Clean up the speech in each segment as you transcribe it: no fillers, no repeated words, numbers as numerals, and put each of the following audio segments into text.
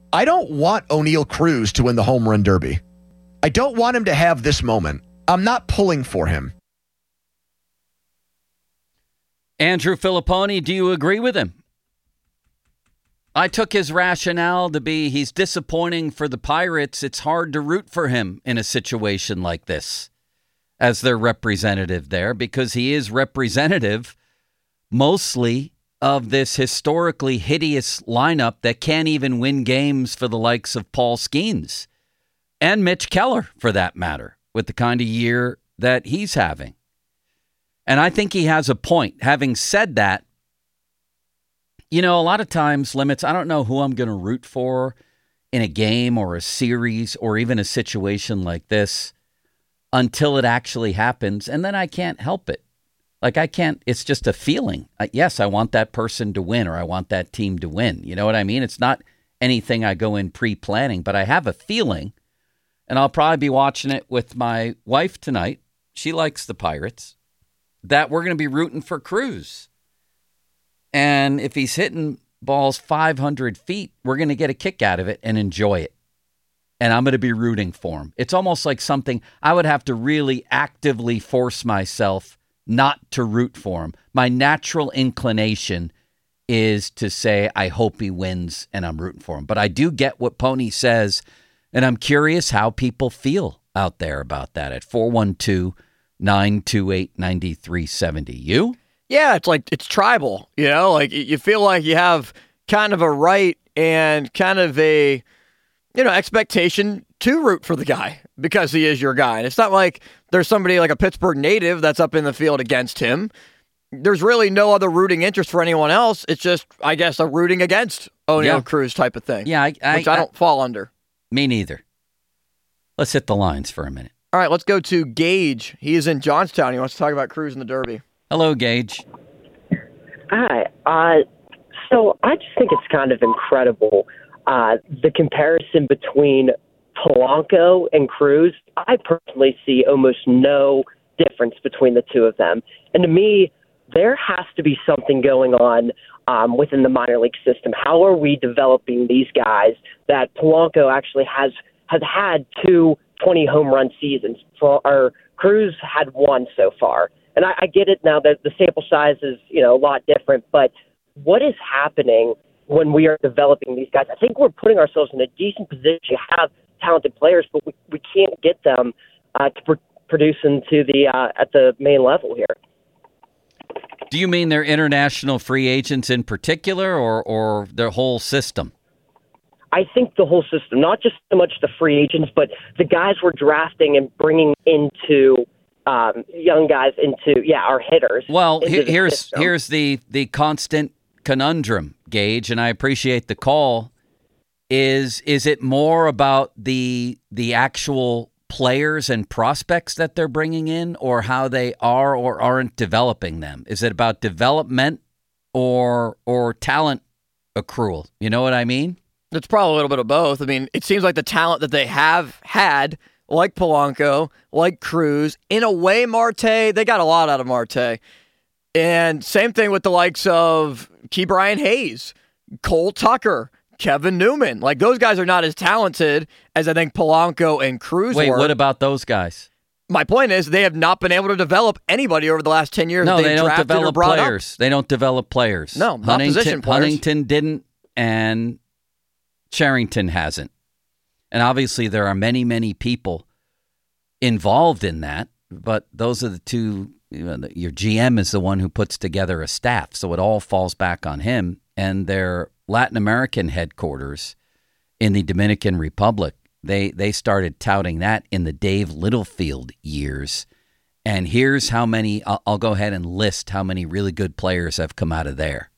I don't want O'Neal Cruz to win the home run derby. I don't want him to have this moment. I'm not pulling for him. Andrew Filipponi, do you agree with him? I took his rationale to be he's disappointing for the Pirates. It's hard to root for him in a situation like this as their representative there because he is representative mostly of this historically hideous lineup that can't even win games for the likes of Paul Skeens and Mitch Keller, for that matter, with the kind of year that he's having. And I think he has a point. Having said that, you know, a lot of times, Limits, I don't know who I'm going to root for in a game or a series or even a situation like this until it actually happens. And then I can't help it. Like I can't, it's just a feeling. Yes, I want that person to win or I want that team to win. You know what I mean? It's not anything I go in pre-planning, but I have a feeling, and I'll probably be watching it with my wife tonight. She likes the Pirates, that we're going to be rooting for Cruz. And if he's hitting balls 500 feet, we're going to get a kick out of it and enjoy it. And I'm going to be rooting for him. It's almost like something I would have to really actively force myself not to root for him. My natural inclination is to say, I hope he wins and I'm rooting for him. But I do get what Pony says, and I'm curious how people feel out there about that at 412-928-9370. You? Yeah, it's tribal, you know, like you feel like you have kind of a right and kind of a, you know, expectation to root for the guy because he is your guy. And it's not like there's somebody like a Pittsburgh native that's up in the field against him. There's really no other rooting interest for anyone else. It's just, I guess, a rooting against O'Neal Cruz type of thing. Yeah, which I don't fall under. Me neither. Let's hit the lines for a minute. All right, let's go to Gage. He is in Johnstown. He wants to talk about Cruz in the Derby. Hello, Gage. Hi. So I just think it's kind of incredible, the comparison between Polanco and Cruz. I personally see almost no difference between the two of them. And to me, there has to be something going on within the minor league system. How are we developing these guys that Polanco actually has had 2 20-home run seasons? Or Cruz had 1 so far. And I get it now that the sample size is, you know, a lot different, but what is happening when we are developing these guys? I think we're putting ourselves in a decent position to have talented players, but we can't get them to produce into the at the main level here. Do you mean they're international free agents in particular or their whole system? I think the whole system, not just so much the free agents, but the guys we're drafting and bringing into young guys into, our hitters. Well, here's the constant conundrum, Gage, and I appreciate the call. Is it more about the actual players and prospects that they're bringing in, or how they are or aren't developing them? Is it about development or talent accrual? You know what I mean? It's probably a little bit of both. I mean, it seems like the talent that they have had, like Polanco, like Cruz, in a way, Marte, they got a lot out of Marte. And same thing with the likes of Ke'Bryan Hayes, Cole Tucker, Kevin Newman. Like, those guys are not as talented as I think Polanco and Cruz were. Wait, what about those guys? My point is they have not been able to develop anybody over the last 10 years. No, they don't develop players. They don't develop players. No, not position players. Huntington didn't, and Cherington hasn't. And obviously there are many, many people involved in that, but those are the two. You know, your GM is the one who puts together a staff, so it all falls back on him. And their Latin American headquarters in the Dominican Republic, they started touting that in the Dave Littlefield years. And here's how many, I'll go ahead and list how many really good players have come out of there.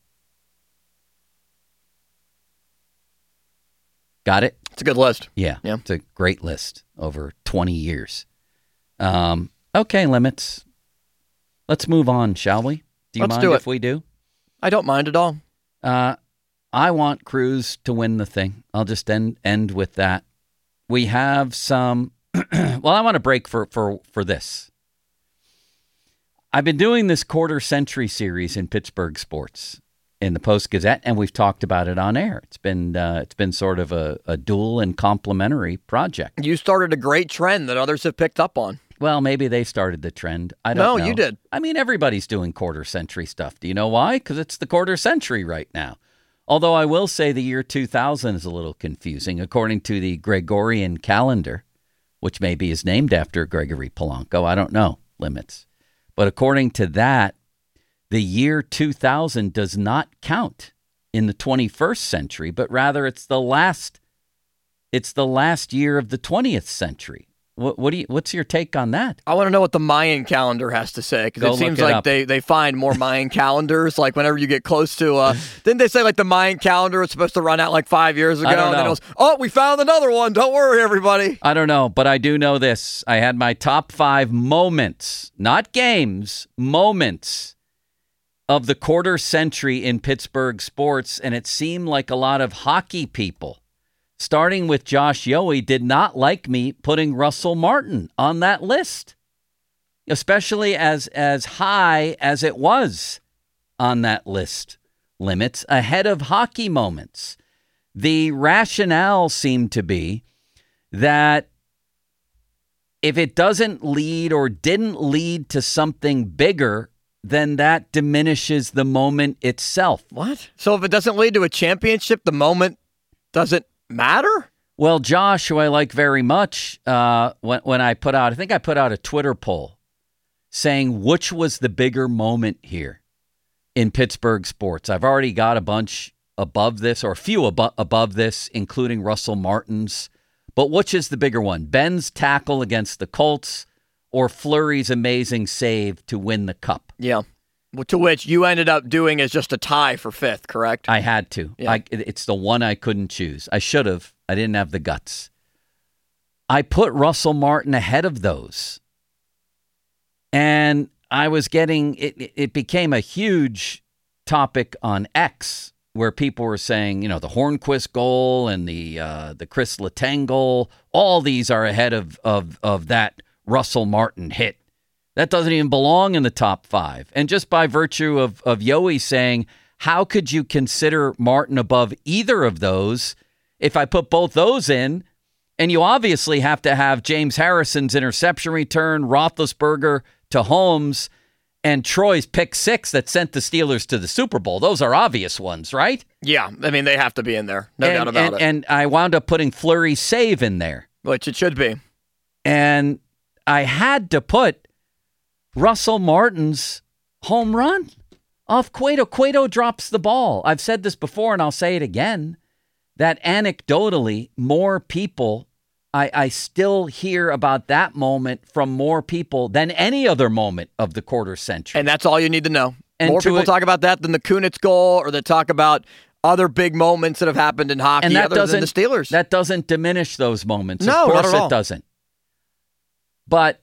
Got it? It's a good list. Yeah. It's a great list over 20 years. Okay, Limits. Let's move on, shall we? Do you mind if we do? I don't mind at all. I want Cruz to win the thing. I'll just end with that. We have some... well, I want to break for this. I've been doing this quarter-century series in Pittsburgh sports, in the Post-Gazette, and we've talked about it on air. It's been sort of a dual and complementary project. You started a great trend that others have picked up on. Well, maybe they started the trend. I don't know. No, you did. I mean, everybody's doing quarter century stuff. Do you know why? Because it's the quarter century right now. Although I will say the year 2000 is a little confusing. According to the Gregorian calendar, which maybe is named after Gregory Polanco, I don't know, limits. But according to that, the year 2000 does not count in the 21st century, but rather it's the last year of the 20th century. What's your take on that? I want to know what the Mayan calendar has to say, because it seems like they find more Mayan calendars. Like whenever you get close to, didn't they say like the Mayan calendar was supposed to run out like 5 years ago? I don't know. And then it was, oh, we found another one. Don't worry, everybody. I don't know, but I do know this. I had my top 5 moments, not games, moments of the quarter century in Pittsburgh sports, and it seemed like a lot of hockey people, starting with Josh Yohe, did not like me putting Russell Martin on that list, especially as high as it was on that list. Limits ahead of hockey moments. The rationale seemed to be that if it doesn't lead or didn't lead to something bigger, then that diminishes the moment itself. What? So if it doesn't lead to a championship, the moment doesn't matter? Well, Josh, who I like very much, when I put out a Twitter poll saying which was the bigger moment here in Pittsburgh sports. I've already got a bunch above this, or a few above this, including Russell Martin's. But which is the bigger one? Ben's tackle against the Colts or Fleury's amazing save to win the cup? Yeah. To which you ended up doing as just a tie for 5th, correct? I had to. Yeah. It's the one I couldn't choose. I should have. I didn't have the guts. I put Russell Martin ahead of those. And I was getting, it became a huge topic on X, where people were saying, the Hornquist goal and the Chris Letang goal, all these are ahead of that Russell Martin hit. That doesn't even belong in the top 5. And just by virtue of Yohe saying, how could you consider Martin above either of those if I put both those in? And you obviously have to have James Harrison's interception return, Roethlisberger to Holmes, and Troy's pick 6 that sent the Steelers to the Super Bowl. Those are obvious ones, right? Yeah. I mean, they have to be in there. No doubt about it. And I wound up putting Fleury's save in there. Which it should be. And I had to put Russell Martin's home run off Cueto. Cueto drops the ball. I've said this before, and I'll say it again, that anecdotally, more people, I still hear about that moment from more people than any other moment of the quarter century. And that's all you need to know. And more people talk about that than the Kunitz goal, or they talk about other big moments that have happened in hockey other than the Steelers. That doesn't diminish those moments. No, of course not at all. It doesn't. But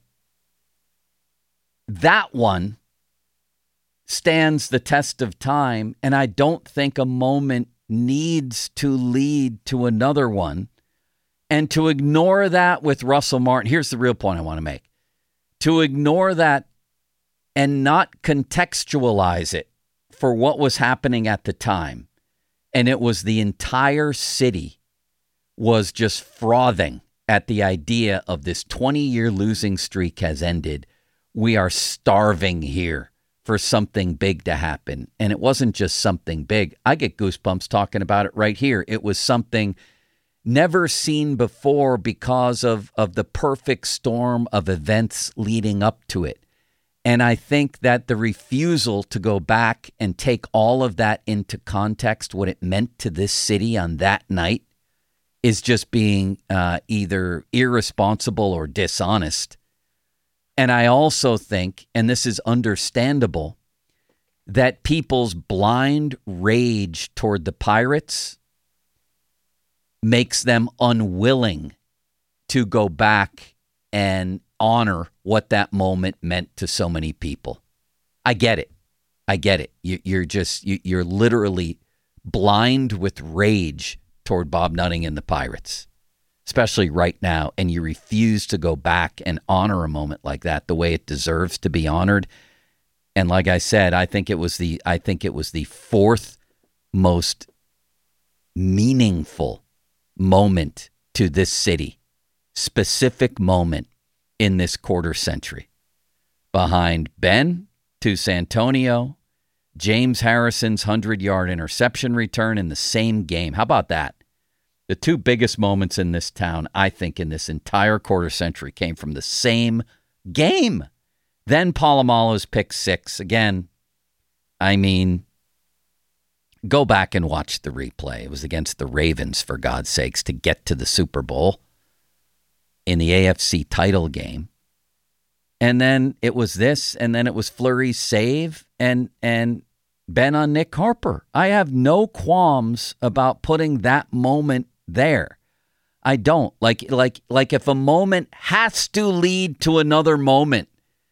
that one stands the test of time, and I don't think a moment needs to lead to another one. And to ignore that with Russell Martin, here's the real point I want to make. To ignore that and not contextualize it for what was happening at the time, and it was the entire city was just frothing at the idea of this 20-year losing streak has ended. We are starving here for something big to happen. And it wasn't just something big. I get goosebumps talking about it right here. It was something never seen before because of the perfect storm of events leading up to it. And I think that the refusal to go back and take all of that into context, what it meant to this city on that night, is just being either irresponsible or dishonest. And I also think, and this is understandable, that people's blind rage toward the Pirates makes them unwilling to go back and honor what that moment meant to so many people. I get it. You're literally blind with rage toward Bob Nutting and the Pirates, especially right now, and you refuse to go back and honor a moment like that the way it deserves to be honored. And like I said, I think it was the 4th most meaningful moment to this city, specific moment in this quarter century. Behind Ben to Santonio, James Harrison's 100-yard interception return in the same game. How about that? The two biggest moments in this town, I think, in this entire quarter century came from the same game. Then Polamalu's pick six. Again, I mean, go back and watch the replay. It was against the Ravens, for God's sakes, to get to the Super Bowl in the AFC title game. And then it was this, and then it was Fleury's save, and Ben on Nick Harper. I have no qualms about putting that moment there. I don't. Like if a moment has to lead to another moment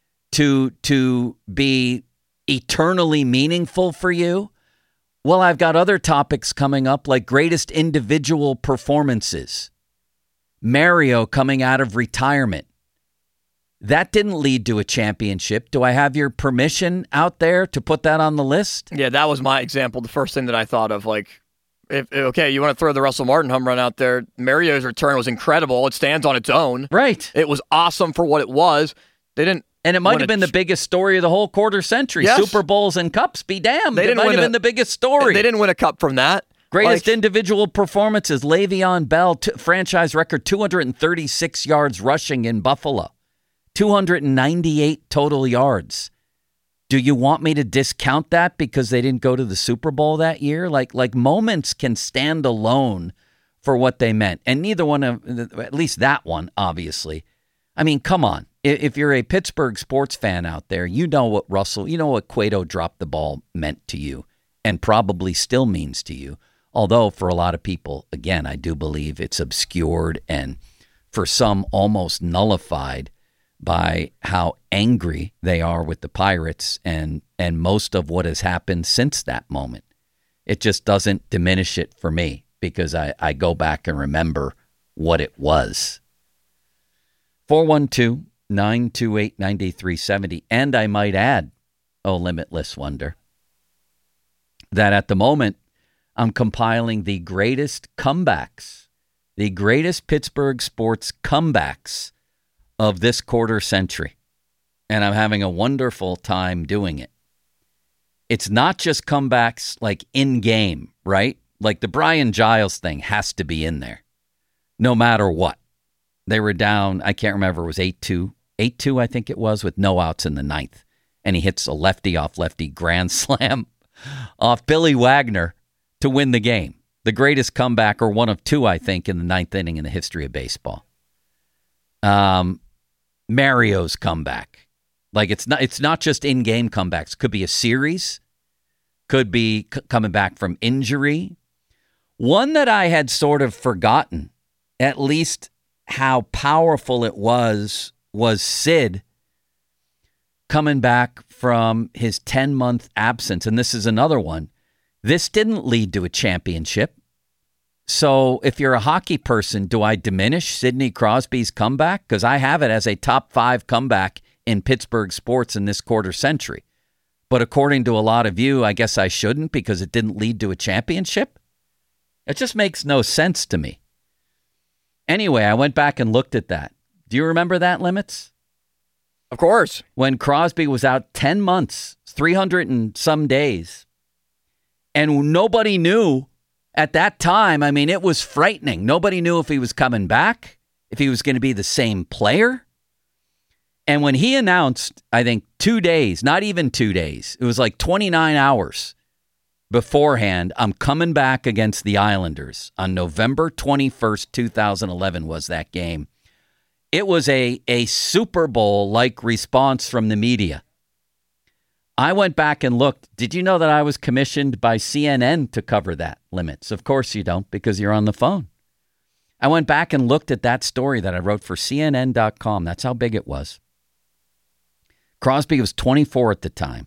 to be eternally meaningful for you, well, I've got other topics coming up, like greatest individual performances. Mario coming out of retirement. That didn't lead to a championship. Do I have your permission out there to put that on the list? Yeah, that was my example. The first thing that I thought of, like, if you want to throw the Russell Martin home run out there, Mario's return was incredible. It stands on its own. Right. It was awesome for what it was. They didn't. And it might have been the biggest story of the whole quarter century. Yes. Super Bowls and cups, be damned. It might have been the biggest story. They didn't win a cup from that. Greatest individual performances, Le'Veon Bell, franchise record, 236 yards rushing in Buffalo. 298 total yards. Do you want me to discount that because they didn't go to the Super Bowl that year? Like moments can stand alone for what they meant. And neither one of, at least that one, obviously. I mean, come on. If you're a Pittsburgh sports fan out there, you know what Cueto dropped the ball meant to you and probably still means to you. Although for a lot of people, again, I do believe it's obscured and for some almost nullified by how angry they are with the Pirates and most of what has happened since that moment. It just doesn't diminish it for me because I go back and remember what it was. 412-928-9370. And I might add, oh, Limitless Wonder, that at the moment I'm compiling the greatest comebacks, the greatest Pittsburgh sports comebacks of this quarter century. And I'm having a wonderful time doing it. It's not just comebacks like in-game, right? Like the Brian Giles thing has to be in there, no matter what. They were down, I can't remember, it was 8-2. 8-2, I think it was, with no outs in the ninth. And he hits a lefty-off-lefty grand slam off Billy Wagner to win the game. The greatest comeback, or one of two, I think, in the ninth inning in the history of baseball. Mario's comeback. Like it's not just in-game comebacks. Could be a series. Could be coming back from injury. One that I had sort of forgotten, at least how powerful it was Sid coming back from his 10-month absence. And this is another one. This didn't lead to a championship. So if you're a hockey person, do I diminish Sidney Crosby's comeback? Because I have it as a top 5 comeback in Pittsburgh sports in this quarter century. But according to a lot of you, I guess I shouldn't because it didn't lead to a championship? It just makes no sense to me. Anyway, I went back and looked at that. Do you remember that, Limits? Of course. When Crosby was out 10 months, 300 and some days, and nobody knew at that time. I mean, it was frightening. Nobody knew if he was coming back, if he was going to be the same player. And when he announced, I think 2 days, not even 2 days, it was like 29 hours beforehand, I'm coming back against the Islanders on November 21st, 2011 was that game. It was a Super Bowl-like response from the media. I went back and looked. Did you know that I was commissioned by CNN to cover that, Limits? Of course you don't, because you're on the phone. I went back and looked at that story that I wrote for CNN.com. That's how big it was. Crosby was 24 at the time.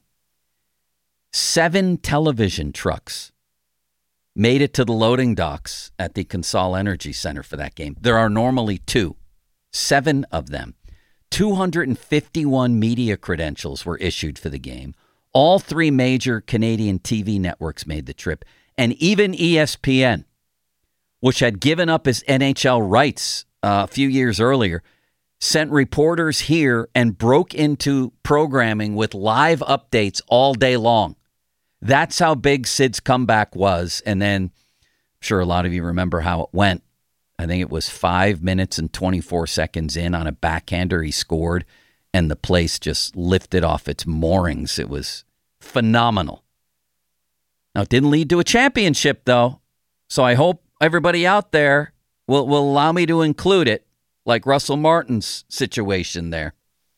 7 television trucks made it to the loading docks at the Consol Energy Center for that game. There are normally 2. 7 of them. 251 media credentials were issued for the game. All 3 major Canadian TV networks made the trip. and even ESPN, which had given up its NHL rights a few years earlier, sent reporters here and broke into programming with live updates all day long. That's how big Sid's comeback was. And then, I'm sure a lot of you remember how it went. I think it was 5 minutes and 24 seconds in on a backhander he scored, and the place just lifted off its moorings. It was phenomenal. Now, it didn't lead to a championship, though, so I hope everybody out there will allow me to include it, like Russell Martin's situation there,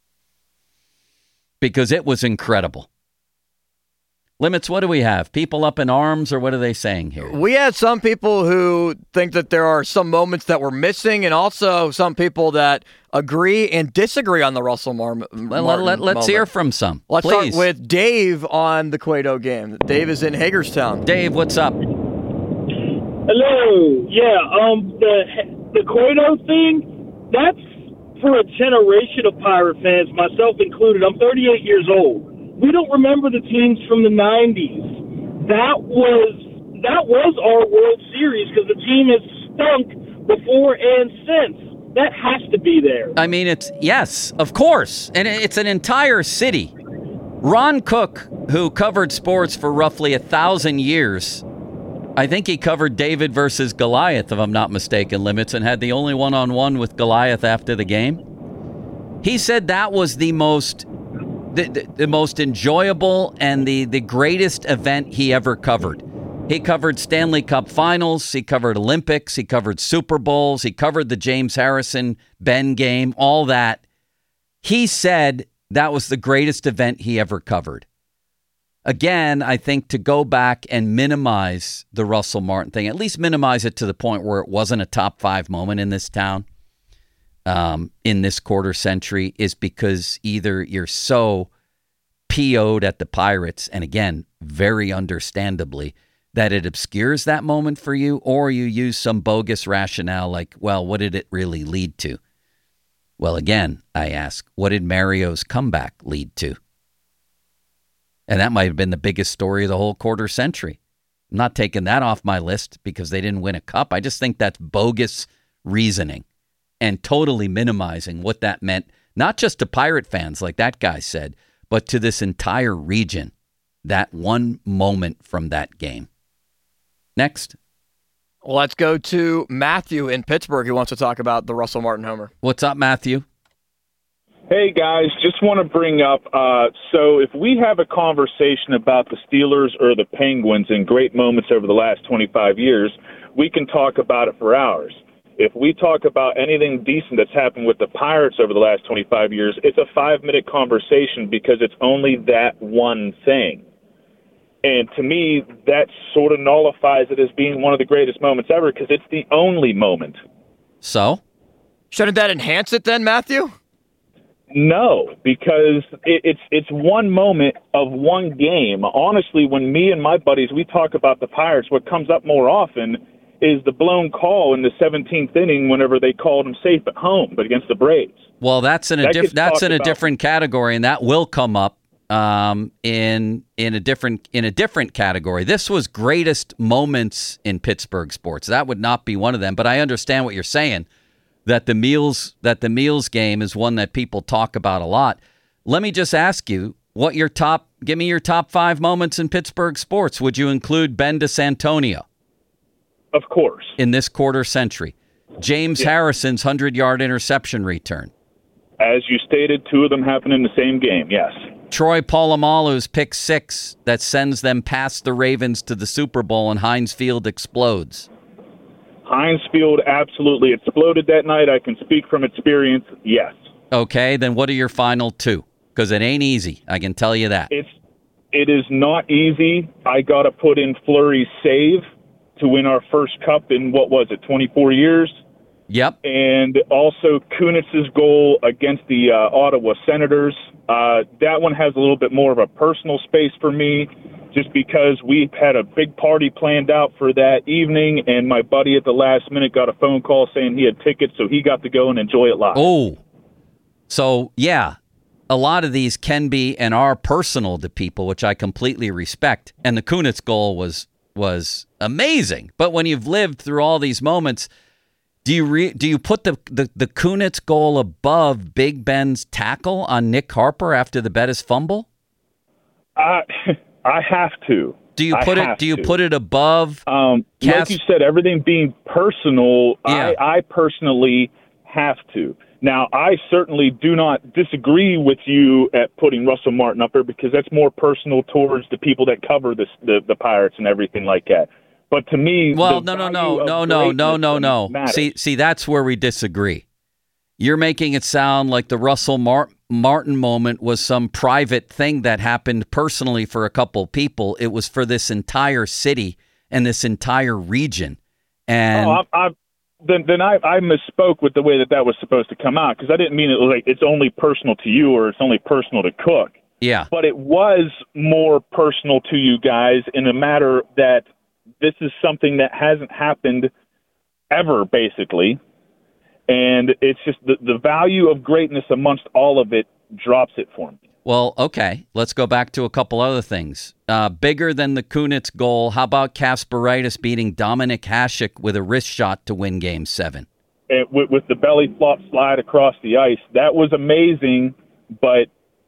because it was incredible. Limits, what do we have? People up in arms, or what are they saying here? We had some people who think that there are some moments that were missing, and also some people that agree and disagree on the Russell Martin Let's hear from some. Let's Please. start with Dave on the Cueto game. Dave is in Hagerstown. Dave, what's up? Hello. Yeah, the Cueto thing, that's for a generation of Pirate fans, myself included. I'm 38 years old. We don't remember the teams from the 90s. That was our World Series because the team has stunk before and since. That has to be there. I mean, yes, of course. And it's an entire city. Ron Cook, who covered sports for roughly 1,000 years, I think he covered David versus Goliath, if I'm not mistaken, Limits, and had the only one-on-one with Goliath after the game. He said that was the most enjoyable and the greatest event he ever covered. He covered Stanley Cup Finals, he covered Olympics, he covered Super Bowls, he covered the James Harrison Ben game, all that. He said that was the greatest event he ever covered. Again, I think to go back and minimize the Russell Martin thing, at least minimize it to the point where it wasn't a top 5 moment in this town, in this quarter century, is because either you're so PO'd at the Pirates, and again, very understandably, that it obscures that moment for you, or you use some bogus rationale like, well, what did it really lead to? Well, again, I ask, what did Mario's comeback lead to? And that might have been the biggest story of the whole quarter century. I'm not taking that off my list because they didn't win a cup. I just think that's bogus reasoning and totally minimizing what that meant, not just to Pirate fans like that guy said, but to this entire region, that one moment from that game. Next. Let's go to Matthew in Pittsburgh, who wants to talk about the Russell Martin homer. What's up, Matthew? Hey, guys, just want to bring up, so if we have a conversation about the Steelers or the Penguins in great moments over the last 25 years, we can talk about it for hours. If we talk about anything decent that's happened with the Pirates over the last 25 years, it's a 5-minute conversation because it's only that one thing. And to me, that sort of nullifies it as being one of the greatest moments ever because it's the only moment. So? Shouldn't that enhance it then, Matthew? No, because it's one moment of one game. Honestly, when me and my buddies, we talk about the Pirates, what comes up more often is the blown call in the 17th inning whenever they called him safe at home, but against the Braves. Well, that's in a different category, and that will come up in a different category. This was greatest moments in Pittsburgh sports. That would not be one of them, but I understand what you're saying. That the Meals game is one that people talk about a lot. Let me just ask you, give me your top 5 moments in Pittsburgh sports. Would you include Ben DeSantonio? Of course. In this quarter century. James Harrison's 100-yard interception return. As you stated, 2 of them happened in the same game, yes. Troy Polamalu's pick 6 that sends them past the Ravens to the Super Bowl and Heinz Field explodes. Heinz Field absolutely exploded that night. I can speak from experience, yes. Okay, then what are your final 2? Because it ain't easy, I can tell you that. It is not easy. I got to put in Fleury's save to win our first cup in, 24 years? Yep. And also Kunitz's goal against the Ottawa Senators. That one has a little bit more of a personal space for me, just because we had a big party planned out for that evening, and my buddy at the last minute got a phone call saying he had tickets, so he got to go and enjoy it live. Oh, so yeah, a lot of these can be and are personal to people, which I completely respect. And the Kunitz goal was was amazing. But when you've lived through all these moments, do you put the Kunitz goal above Big Ben's tackle on Nick Harper after the Bettis fumble? I have to. Do you put it above? Like you said, everything being personal. Yeah. I personally have to. Now, I certainly do not disagree with you at putting Russell Martin up there because that's more personal towards the people that cover the Pirates and everything like that. But to me, well, no. See, that's where we disagree. You're making it sound like the Russell Martin moment was some private thing that happened personally for a couple people. It was for this entire city and this entire region. And Then I misspoke with the way that was supposed to come out because I didn't mean it was like it's only personal to you or it's only personal to Cook. Yeah. But it was more personal to you guys in a matter that this is something that hasn't happened ever, basically. And it's just the value of greatness amongst all of it drops it for me. Well, okay. Let's go back to a couple other things. Bigger than the Kunitz goal, how about Kasparaitis beating Dominic Hasek with a wrist shot to win Game 7? And with the belly flop slide across the ice, that was amazing, but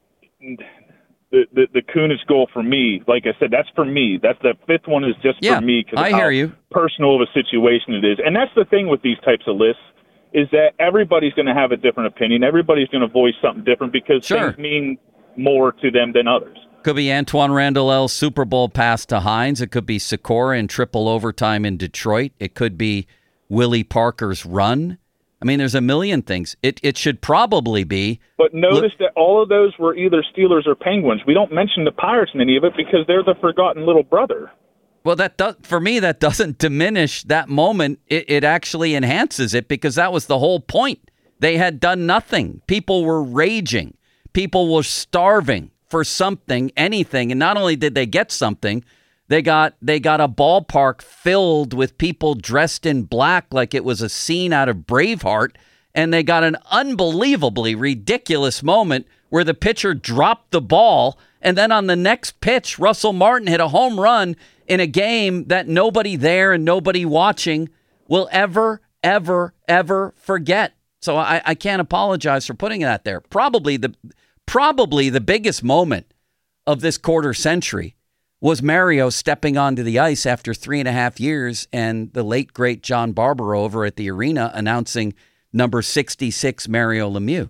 the Kunitz goal for me, like I said, that's for me. That's the fifth one is just for me because I hear you. Personal of a situation it is. And that's the thing with these types of lists is that everybody's going to have a different opinion. Everybody's going to voice something different because things mean more to them than others. Could be Antoine Randall's Super Bowl pass to Hines. It could be Sikora in triple overtime in Detroit. It could be Willie Parker's run. I mean, there's a million things. It should probably be. But notice that all of those were either Steelers or Penguins. We don't mention the Pirates in any of it because they're the forgotten little brother. Well, for me, that doesn't diminish that moment. It actually enhances it because that was the whole point. They had done nothing. People were raging. People were starving for something, anything. And not only did they get something, they got a ballpark filled with people dressed in black like it was a scene out of Braveheart. And they got an unbelievably ridiculous moment where the pitcher dropped the ball. And then on the next pitch, Russell Martin hit a home run in a game that nobody there and nobody watching will ever, ever, ever forget. So I can't apologize for putting that there. Probably the biggest moment of this quarter century was Mario stepping onto the ice after 3.5 years and the late, great John Barbaro over at the arena announcing number 66 Mario Lemieux.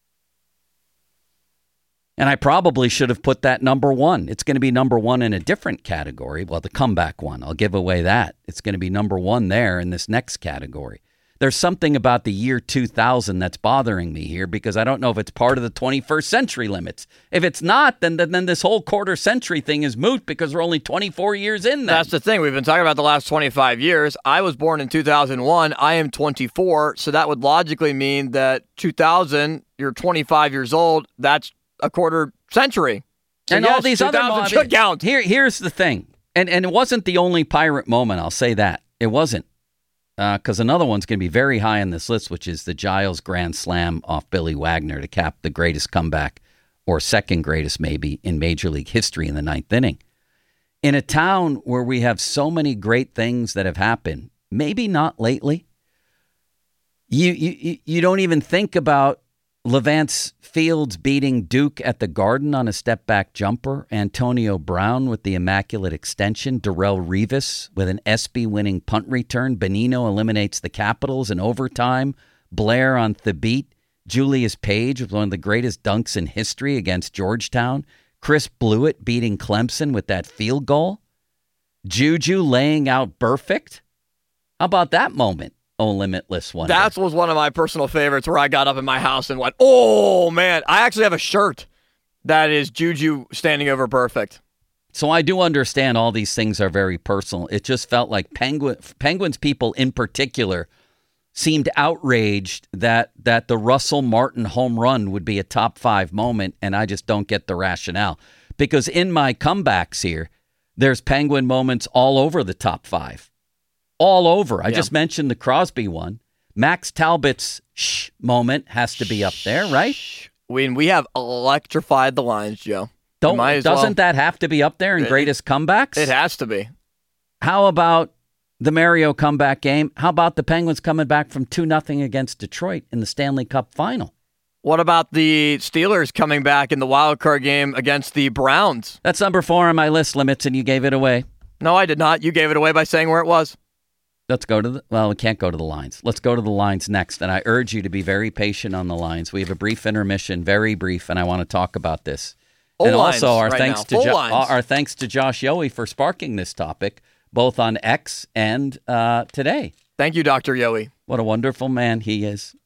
And I probably should have put that number one. It's going to be number one in a different category. Well, the comeback one, I'll give away that. It's going to be number one there in this next category. There's something about the year 2000 that's bothering me here because I don't know if it's part of the 21st century limits. If it's not, then this whole quarter century thing is moot because we're only 24 years in there. That's the thing. We've been talking about the last 25 years. I was born in 2001. I am 24, so that would logically mean that 2000, you're 25 years old. That's a quarter century. So and yes, all these other moments should count. Here's the thing. And it wasn't the only Pirate moment, I'll say that. It wasn't. Because another one's going to be very high on this list, which is the Giles Grand Slam off Billy Wagner to cap the greatest comeback, or second greatest maybe, in Major League history in the ninth inning. In a town where we have so many great things that have happened, maybe not lately, you don't even think about Levance Fields beating Duke at the Garden on a step-back jumper, Antonio Brown with the immaculate extension, Darrelle Revis with an ESPY-winning punt return, Benino eliminates the Capitals in overtime, Blair on the beat, Julius Page with one of the greatest dunks in history against Georgetown, Chris Blewett beating Clemson with that field goal, Juju laying out Burfict. How about that moment? Oh, Limitless one. That was one of my personal favorites where I got up in my house and went, oh, man. I actually have a shirt that is Juju standing over Perfect. So I do understand all these things are very personal. It just felt like Penguins people in particular seemed outraged that the Russell Martin home run would be a top 5 moment, and I just don't get the rationale. Because in my comebacks here, there's Penguin moments all over the top 5. All over. I just mentioned the Crosby one. Max Talbot's moment has to be up there, right? We have electrified the lines, Joe. Doesn't that have to be up there in greatest comebacks? It has to be. How about the Mario comeback game? How about the Penguins coming back from 2-0 against Detroit in the Stanley Cup final? What about the Steelers coming back in the wild card game against the Browns? That's number 4 on my list, Limits, and you gave it away. No, I did not. You gave it away by saying where it was. Let's go to we can't go to the lines. Let's go to the lines next, and I urge you to be very patient on the lines. We have a brief intermission, very brief, and I want to talk about this. And also our thanks to Josh Yohe for sparking this topic, both on X and today. Thank you, Dr. Yohe. What a wonderful man he is.